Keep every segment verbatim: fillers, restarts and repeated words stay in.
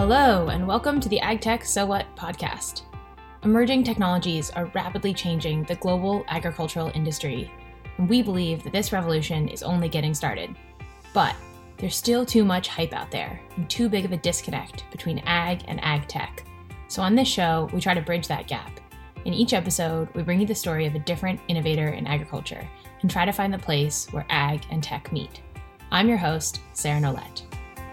Hello, and welcome to the AgTech So What podcast. Emerging technologies are rapidly changing the global agricultural industry, and we believe that this revolution is only getting started. But there's still too much hype out there, and too big of a disconnect between ag and ag tech. So on this show, we try to bridge that gap. In each episode, we bring you the story of a different innovator in agriculture, and try to find the place where ag and tech meet. I'm your host, Sarah Nolette.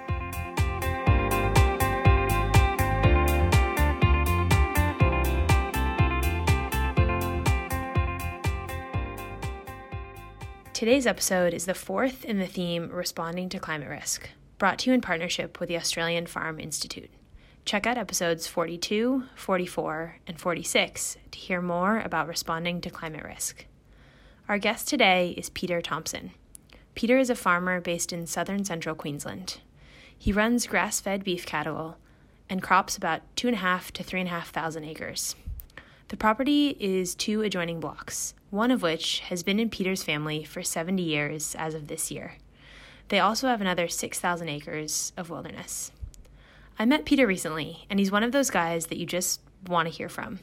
Today's episode is the fourth in the theme Responding to Climate Risk, brought to you in partnership with the Australian Farm Institute. Check out episodes forty-two, forty-four, and forty-six to hear more about responding to climate risk. Our guest today is Peter Thompson. Peter is a farmer based in southern central Queensland. He runs grass-fed beef cattle and crops about two and a half to three and a half thousand acres. The property is two adjoining blocks, one of which has been in Peter's family for seventy years as of this year. They also have another six thousand acres of wilderness. I met Peter recently, and he's one of those guys that you just want to hear from.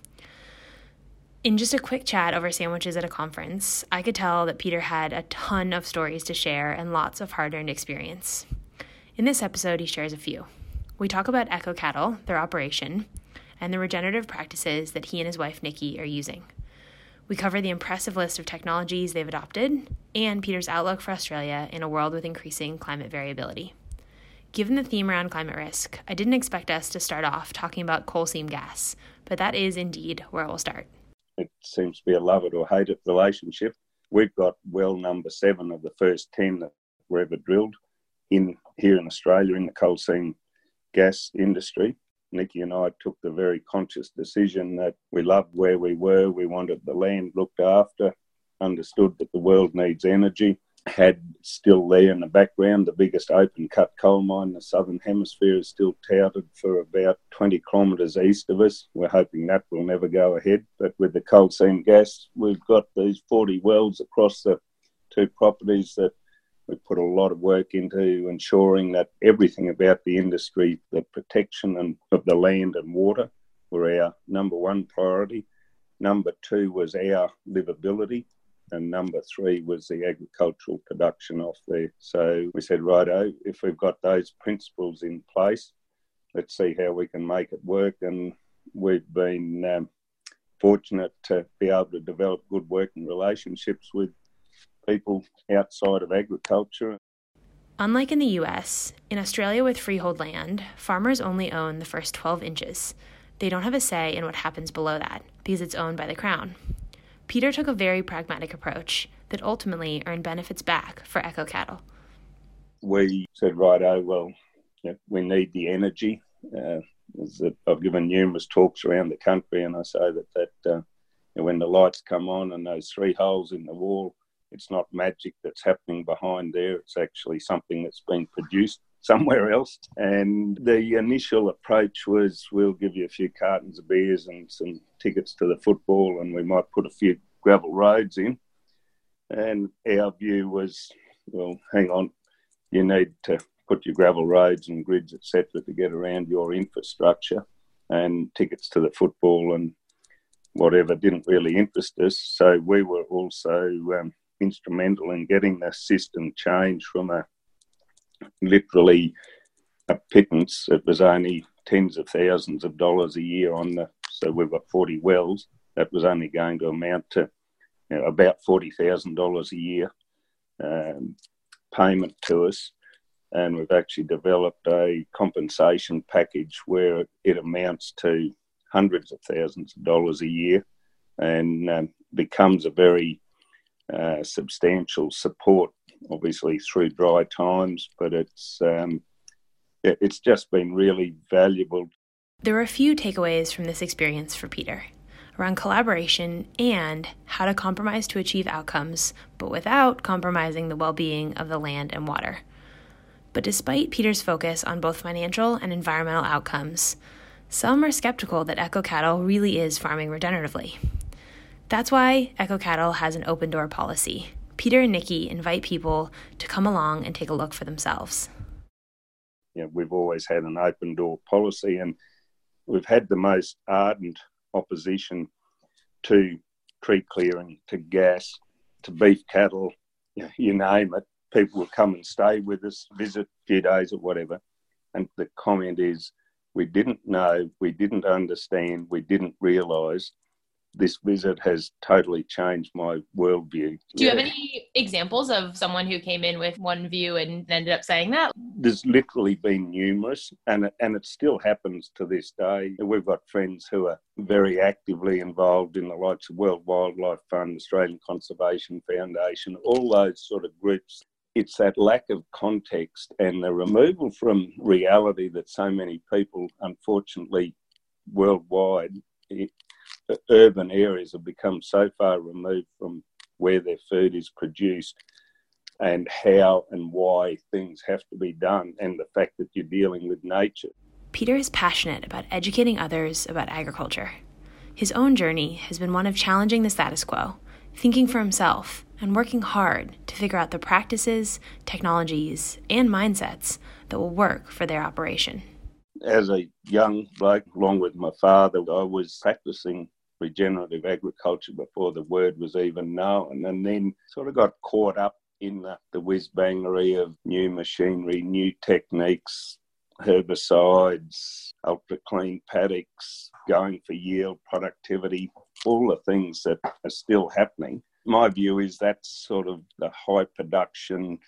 In just a quick chat over sandwiches at a conference, I could tell that Peter had a ton of stories to share and lots of hard-earned experience. In this episode, he shares a few. We talk about Echo Cattle, their operation, and the regenerative practices that he and his wife Nikki are using. We cover the impressive list of technologies they've adopted and Peter's outlook for Australia in a world with increasing climate variability. Given the theme around climate risk, I didn't expect us to start off talking about coal seam gas, but that is indeed where we'll start. It seems to be a love it or hate it relationship. We've got well number seven of the first ten that were ever drilled in here in Australia in the coal seam gas industry. Nikki and I took the very conscious decision that we loved where we were, we wanted the land looked after, understood that the world needs energy, had still there in the background the biggest open cut coal mine in the southern hemisphere is still touted for about twenty kilometres east of us. We're hoping that will never go ahead, but with the coal seam gas, we've got these forty wells across the two properties that we put a lot of work into ensuring that everything about the industry, the protection and, of the land and water, were our number one priority. Number two was our livability. And number three was the agricultural production off there. So we said, righto, if we've got those principles in place, let's see how we can make it work. And we've been um, fortunate to be able to develop good working relationships with people outside of agriculture. Unlike in the U S, in Australia with freehold land, farmers only own the first twelve inches. They don't have a say in what happens below that because it's owned by the Crown. Peter took a very pragmatic approach that ultimately earned benefits back for Echo Cattle. We said, righto, well, yeah, we need the energy. Uh, I've given numerous talks around the country, and I say that, that uh, when the lights come on and those three holes in the wall, it's not magic that's happening behind there. It's actually something that's been produced somewhere else. And the initial approach was, we'll give you a few cartons of beers and some tickets to the football, and we might put a few gravel roads in. And our view was, well, hang on, you need to put your gravel roads and grids, et cetera, to get around your infrastructure, and tickets to the football and whatever didn't really interest us. So we were also um, instrumental in getting the system changed from a literally a pittance. It was only tens of thousands of dollars a year on the, so we've got forty wells. That was only going to amount to, you know, about forty thousand dollars a year um, payment to us. And we've actually developed a compensation package where it amounts to hundreds of thousands of dollars a year and um, becomes a very uh, substantial support, obviously through dry times, but it's um, it's just been really valuable. There were a few takeaways from this experience for Peter around collaboration and how to compromise to achieve outcomes, but without compromising the well-being of the land and water. But despite Peter's focus on both financial and environmental outcomes, some are skeptical that Echo Cattle really is farming regeneratively. That's why Echo Cattle has an open door policy. Peter and Nikki invite people to come along and take a look for themselves. you know, we've always had an open door policy, and we've had the most ardent opposition to tree clearing, to gas, to beef cattle, you know, you name it. People will come and stay with us, visit a few days or whatever. And the comment is, we didn't know, we didn't understand, we didn't realise. This visit has totally changed my worldview. Do you yeah. have any examples of someone who came in with one view and ended up saying that? There's literally been numerous, and it, and it still happens to this day. We've got friends who are very actively involved in the likes of World Wildlife Fund, Australian Conservation Foundation, all those sort of groups. It's that lack of context and the removal from reality that so many people, unfortunately, worldwide, it, urban areas have become so far removed from where their food is produced and how and why things have to be done, and the fact that you're dealing with nature. Peter is passionate about educating others about agriculture. His own journey has been one of challenging the status quo, thinking for himself, and working hard to figure out the practices, technologies, and mindsets that will work for their operation. As a young bloke, along with my father, I was practicing regenerative agriculture before the word was even known, and then sort of got caught up in the, the whiz-bangery of new machinery, new techniques, herbicides, ultra-clean paddocks, going for yield, productivity, all the things that are still happening. My view is that's sort of the high production,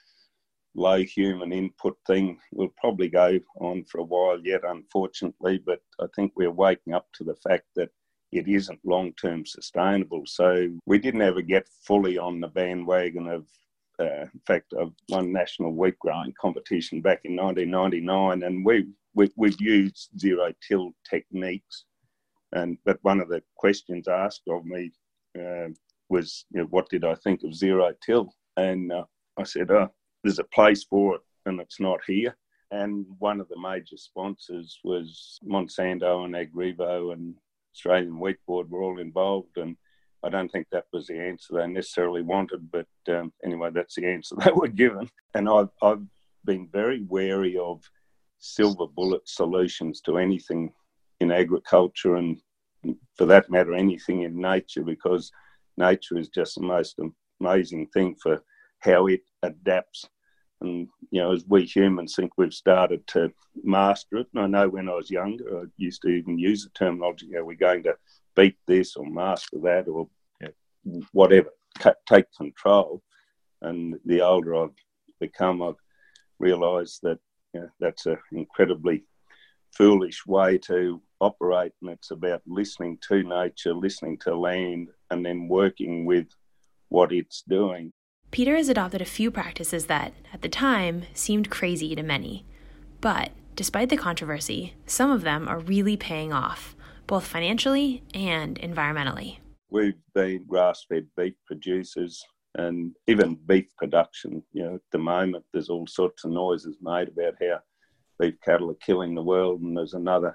low human input thing will probably go on for a while yet, unfortunately, but I think we're waking up to the fact that it isn't long-term sustainable. So we didn't ever get fully on the bandwagon of, uh, in fact, I won national wheat growing competition back in nineteen ninety-nine, and we, we, we've used zero-till techniques. And But one of the questions asked of me uh, was, you know, what did I think of zero-till? And uh, I said, oh, there's a place for it and it's not here. And one of the major sponsors was Monsanto and Agrivo and Australian Wheat Board were all involved, and I don't think that was the answer they necessarily wanted, but um, anyway, that's the answer they were given. And I've, I've been very wary of silver bullet solutions to anything in agriculture, and for that matter, anything in nature, because nature is just the most amazing thing for how it adapts. And, you know, as we humans think we've started to master it, and I know when I was younger, I used to even use the terminology, you know, we're going to beat this or master that or you know, whatever, take control. And the older I've become, I've realised that you know, that's an incredibly foolish way to operate, and it's about listening to nature, listening to land, and then working with what it's doing. Peter has adopted a few practices that, at the time, seemed crazy to many. But, despite the controversy, some of them are really paying off, both financially and environmentally. We've been grass-fed beef producers and even beef production. You know, at the moment, there's all sorts of noises made about how beef cattle are killing the world, and there's another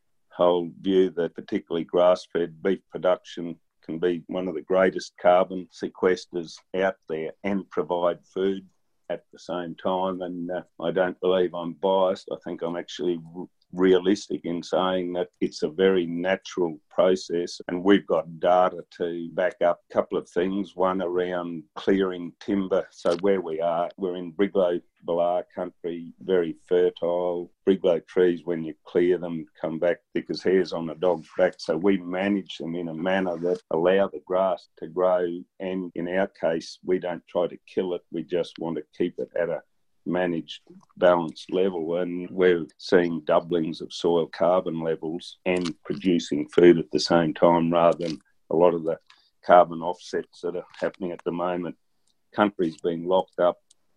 whole view that particularly grass-fed beef production can be one of the greatest carbon sequesters out there and provide food at the same time. And uh, I don't believe I'm biased. I think I'm actually r- realistic in saying that it's a very natural process, and we've got data to back up a couple of things. One around clearing timber. So where we are, we're in Brigalow Balar country, very fertile. Brigalow trees, when you clear them, come back thick as hairs on a dog's back. So we manage them in a manner that allow the grass to grow, and in our case, we don't try to kill it. We just want to keep it at a managed, balanced level, and we're seeing doublings of soil carbon levels and producing food at the same time, rather than a lot of the carbon offsets that are happening at the moment. Countries being locked up,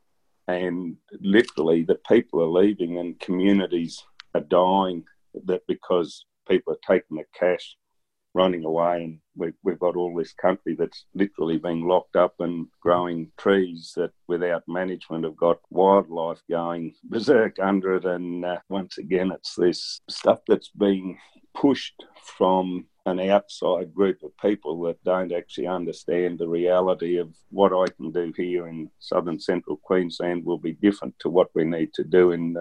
and literally the people are leaving and communities are dying, that because people are taking the cash, running away, and we've, we've got all this country that's literally being locked up and growing trees that without management have got wildlife going berserk under it. And uh, once again, it's this stuff that's being pushed from an outside group of people that don't actually understand the reality of what I can do here in southern central Queensland will be different to what we need to do in the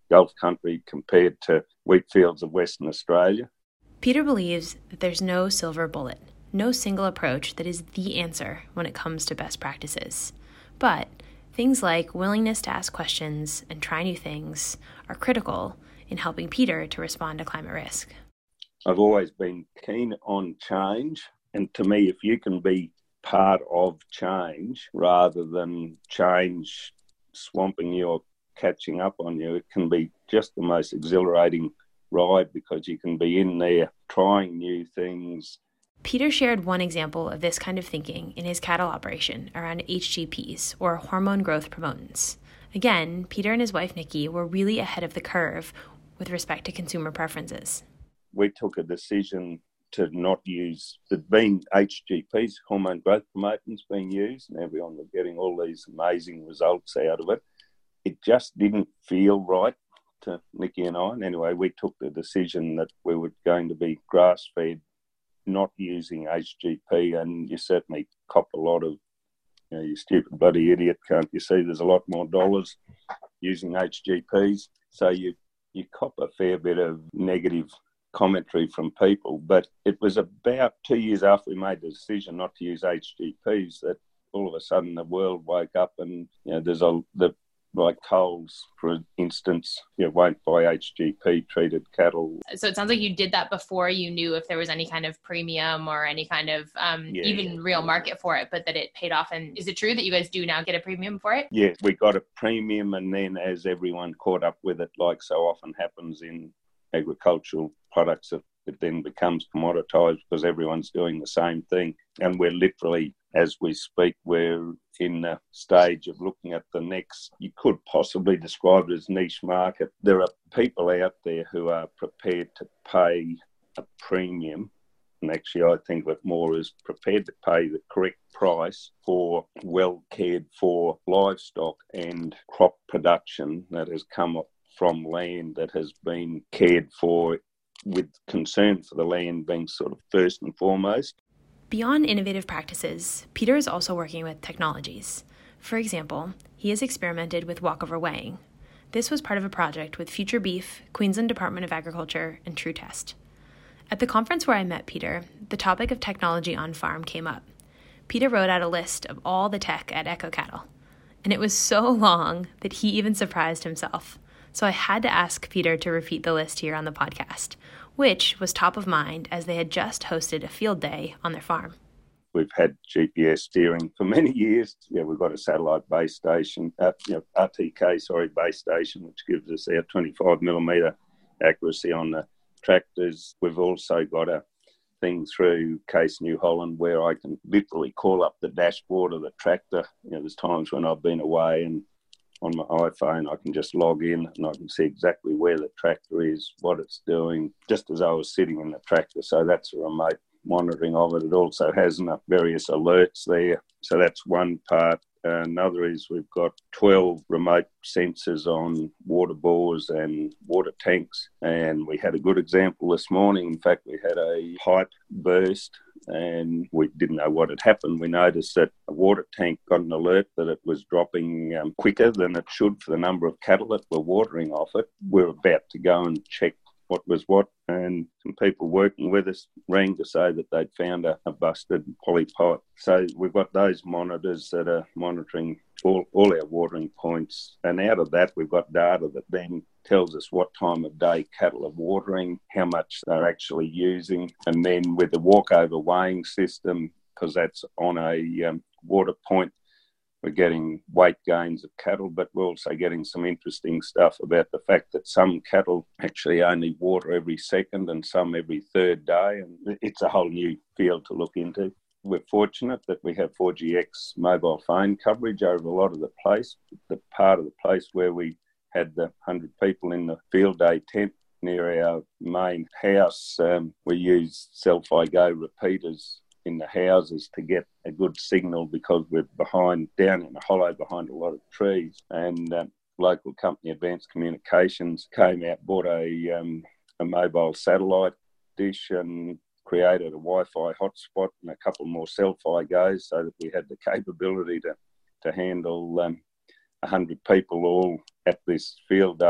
Gulf country compared to wheat fields of Western Australia. Peter believes that there's no silver bullet, no single approach that is the answer when it comes to best practices. But things like willingness to ask questions and try new things are critical in helping Peter to respond to climate risk. I've always been keen on change, and to me, if you can be part of change rather than change swamping you or catching up on you, it can be just the most exhilarating ride because you can be in there trying new things. Peter shared one example of this kind of thinking in his cattle operation around H G Ps, or hormone growth promotants. Again, Peter and his wife Nikki were really ahead of the curve with respect to consumer preferences. We took a decision to not use, there'd been H G Ps, hormone growth promotants, being used, and everyone was getting all these amazing results out of it. It just didn't feel right to Nikki and I. And anyway, we took the decision that we were going to be grass-fed, not using H G P, and you certainly cop a lot of, you know, you stupid bloody idiot, can't you see there's a lot more dollars using H G Ps? So you, you cop a fair bit of negative commentary from people. But it was about two years after we made the decision not to use H G Ps that all of a sudden the world woke up and, you know, there's a, the, like Coles, for instance, you know, won't buy H G P treated cattle. So it sounds like you did that before you knew if there was any kind of premium or any kind of um, yeah, even yeah, real market for it, but that it paid off. And is it true that you guys do now get a premium for it? Yeah, we got a premium, and then as everyone caught up with it, like so often happens in agricultural products, it, it then becomes commoditized because everyone's doing the same thing. And we're literally, as we speak, we're in the stage of looking at the next, you could possibly describe it as niche market. There are people out there who are prepared to pay a premium, and actually I think of it more as prepared to pay the correct price for well cared for livestock and crop production that has come up from land that has been cared for, with concern for the land being sort of first and foremost. Beyond innovative practices, Peter is also working with technologies. For example, he has experimented with walkover weighing. This was part of a project with Future Beef, Queensland Department of Agriculture, and TrueTest. At the conference where I met Peter, the topic of technology on farm came up. Peter wrote out a list of all the tech at Echo Cattle, and it was so long that he even surprised himself. So I had to ask Peter to repeat the list here on the podcast, which was top of mind as they had just hosted a field day on their farm. We've had G P S steering for many years. Yeah, we've got a satellite base station, uh, you know, R T K, sorry, base station, which gives us our twenty-five millimetre accuracy on the tractors. We've also got a thing through Case New Holland where I can literally call up the dashboard of the tractor. You know, there's times when I've been away and on my iPhone, I can just log in and I can see exactly where the tractor is, what it's doing, just as I was sitting in the tractor. So that's a remote monitoring of it. It also has various alerts there. So that's one part. Another is we've got twelve remote sensors on water bores and water tanks. And we had a good example this morning. In fact, we had a pipe burst and we didn't know what had happened. We noticed that a water tank got an alert that it was dropping um, quicker than it should for the number of cattle that were watering off it. We were about to go and check what was what, and some people working with us rang to say that they'd found a, a busted poly pipe. So we've got those monitors that are monitoring all, all our watering points, and out of that we've got data that then tells us what time of day cattle are watering, how much they're actually using, and then with the walkover weighing system, because that's on a um, water point, we're getting weight gains of cattle, but we're also getting some interesting stuff about the fact that some cattle actually only water every second and some every third day. And it's a whole new field to look into. We're fortunate that we have four G X mobile phone coverage over a lot of the place. The part of the place where we had the one hundred people in the field day tent near our main house, um, we used Self-I-Go repeaters in the houses to get a good signal because we're behind, down in a hollow behind a lot of trees. And um, local company Advanced Communications came out, bought a, um, a mobile satellite dish and created a Wi-Fi hotspot and a couple more Self-I-Go's so that we had the capability to, to handle um, one hundred people all at this field day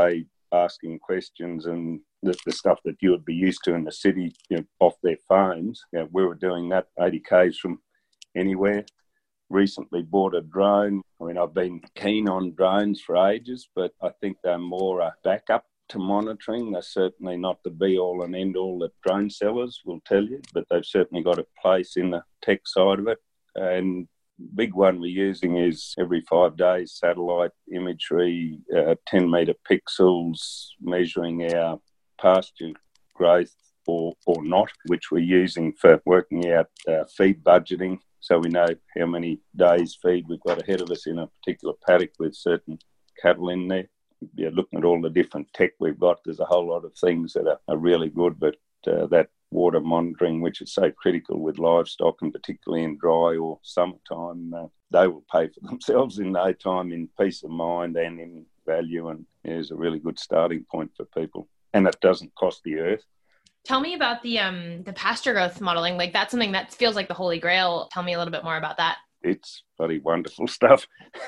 asking questions and the, the stuff that you would be used to in the city, you know, off their phones. You know, we were doing that eighty kays from anywhere. Recently bought a drone. I mean, I've been keen on drones for ages, but I think they're more a backup to monitoring. They're certainly not the be-all and end-all that drone sellers will tell you, but they've certainly got a place in the tech side of it. And big one we're using is every five days satellite imagery, uh, ten metre pixels, measuring our pasture growth or, or not, which we're using for working out uh, feed budgeting. So we know how many days feed we've got ahead of us in a particular paddock with certain cattle in there. Yeah, looking at all the different tech we've got, there's a whole lot of things that are, are really good, but uh, that water monitoring, which is so critical with livestock, and particularly in dry or summertime, uh, they will pay for themselves in no time in peace of mind and in value, and is a really good starting point for people. And it doesn't cost the earth. Tell me about the um the pasture growth modeling. Like, that's something that feels like the holy grail. Tell me a little bit more about that. It's bloody wonderful stuff.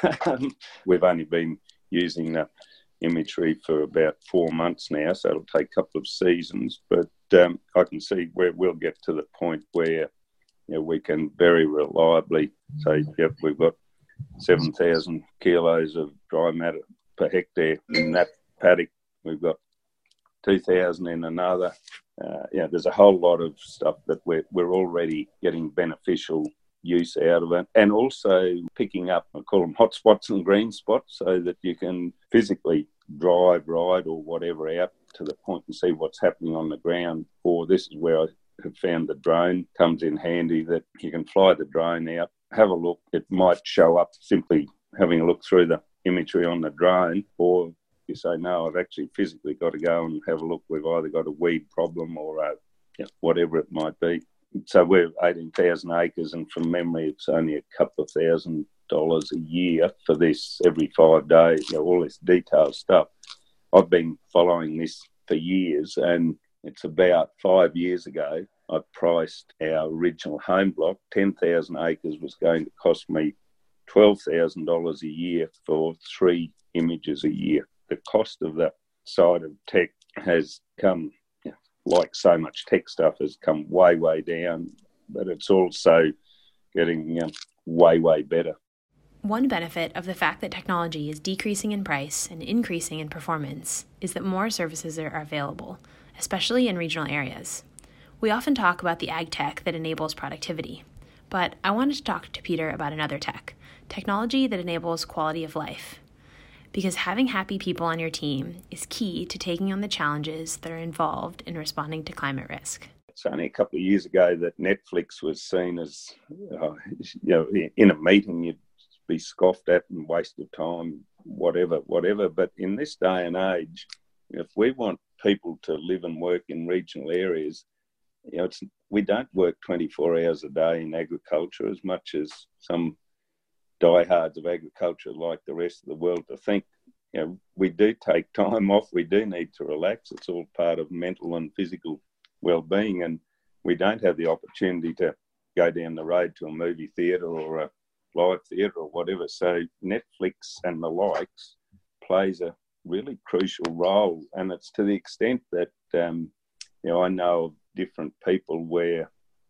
We've only been using the imagery for about four months now, so it'll take a couple of seasons. But um, I can see where we'll get to the point where, you know, we can very reliably say, yep, we've got seven thousand kilos of dry matter per hectare in that paddock. We've got two thousand in another. Uh, yeah, there's a whole lot of stuff that we're, we're already getting beneficial use out of it, and also picking up, I call them hot spots and green spots, so that you can physically drive, ride or whatever out to the point and see what's happening on the ground. Or this is where I have found the drone comes in handy, that you can fly the drone out, have a look. It might show up simply having a look through the imagery on the drone, or you say, no, I've actually physically got to go and have a look. We've either got a weed problem or a, you know, whatever it might be. So we're eighteen thousand acres, and from memory, it's only a couple of thousand dollars a year for this every five days, you know, all this detailed stuff. I've been following this for years, and it's about five years ago, I priced our original home block. ten thousand acres was going to cost me twelve thousand dollars a year for three images a year. The cost of that side of tech has come, you know, like so much tech stuff, has come way, way down, but it's also getting, you know, way, way better. One benefit of the fact that technology is decreasing in price and increasing in performance is that more services are available, especially in regional areas. We often talk about the ag tech that enables productivity, but I wanted to talk to Peter about another tech, technology that enables quality of life. Because having happy people on your team is key to taking on the challenges that are involved in responding to climate risk. It's only a couple of years ago that Netflix was seen as, uh, you know, in a meeting you'd be scoffed at and waste of time, whatever, whatever. But in this day and age, if we want people to live and work in regional areas, you know, it's, we don't work twenty-four hours a day in agriculture as much as some diehards of agriculture like the rest of the world to think. You know, we do take time off, we do need to relax. It's all part of mental and physical well-being, and we don't have the opportunity to go down the road to a movie theatre or a live theatre or whatever. So Netflix and the likes plays a really crucial role, and it's to the extent that, um, you know, I know of different people where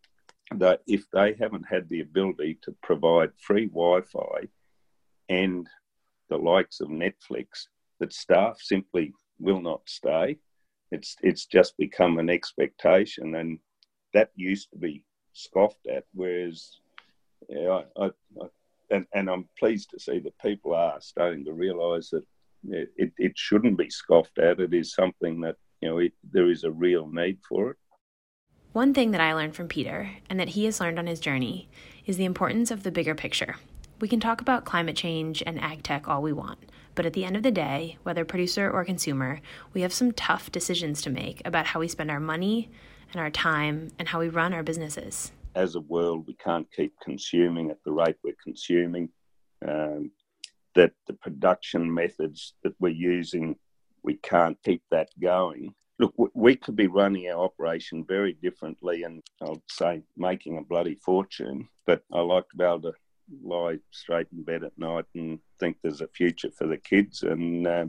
that if they haven't had the ability to provide free Wi-Fi and the likes of Netflix, that staff simply will not stay. It's it's just become an expectation, and that used to be scoffed at. Whereas, yeah, I, I, I, and and I'm pleased to see that people are starting to realise that it, it shouldn't be scoffed at. It is something that, you know, it, there is a real need for it. One thing that I learned from Peter, and that he has learned on his journey, is the importance of the bigger picture. We can talk about climate change and ag tech all we want, but at the end of the day, whether producer or consumer, we have some tough decisions to make about how we spend our money and our time and how we run our businesses. As a world, we can't keep consuming at the rate we're consuming. Um, that the production methods that we're using, we can't keep that going. Look, we could be running our operation very differently and I'll say making a bloody fortune, but I like to be able to lie straight in bed at night and think there's a future for the kids. And uh,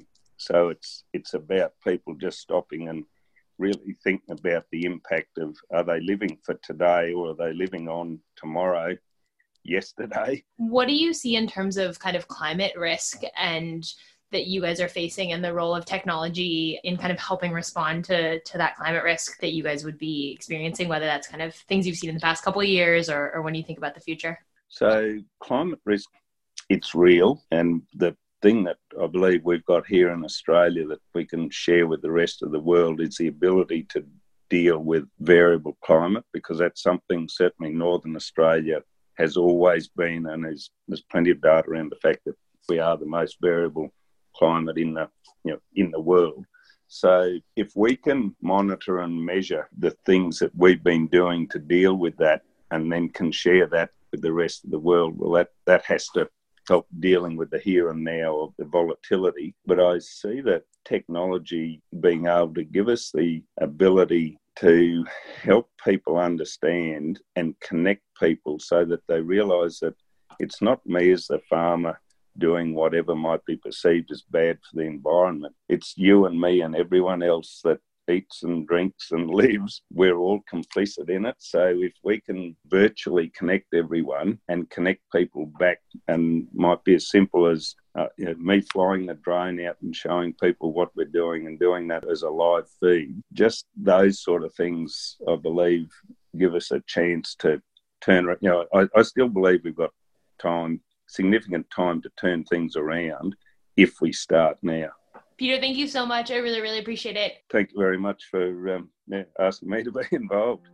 So it's it's about people just stopping and really thinking about the impact of, are they living for today or are they living on tomorrow, yesterday? What do you see in terms of kind of climate risk and that you guys are facing and the role of technology in kind of helping respond to, to that climate risk that you guys would be experiencing, whether that's kind of things you've seen in the past couple of years or, or when you think about the future? So climate risk, it's real. And the thing that I believe we've got here in Australia that we can share with the rest of the world is the ability to deal with variable climate, because that's something certainly Northern Australia has always been, and there's, there's plenty of data around the fact that we are the most variable climate in the you know in the world. So if we can monitor and measure the things that we've been doing to deal with that and then can share that with the rest of the world, well, that, that has to help dealing with the here and now of the volatility. But I see that technology being able to give us the ability to help people understand and connect people so that they realise that it's not me as the farmer doing whatever might be perceived as bad for the environment. It's you and me and everyone else that eats and drinks and lives. We're all complicit in it. So if we can virtually connect everyone and connect people back, and might be as simple as uh, you know, me flying the drone out and showing people what we're doing and doing that as a live feed, just those sort of things, I believe, give us a chance to turn, you know, I, I still believe we've got time, significant time to turn things around if we start now. Peter, thank you so much. I really, really appreciate it. Thank you very much for um, yeah, asking me to be involved.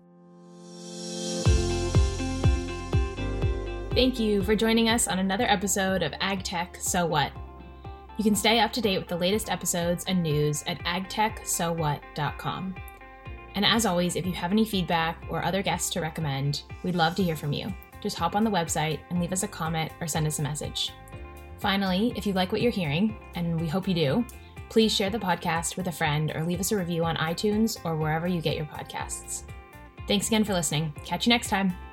Thank you for joining us on another episode of AgTech So What. You can stay up to date with the latest episodes and news at ag tech so what dot com. And as always, if you have any feedback or other guests to recommend, we'd love to hear from you. Just hop on the website and leave us a comment or send us a message. Finally, if you like what you're hearing, and we hope you do, please share the podcast with a friend or leave us a review on iTunes or wherever you get your podcasts. Thanks again for listening. Catch you next time.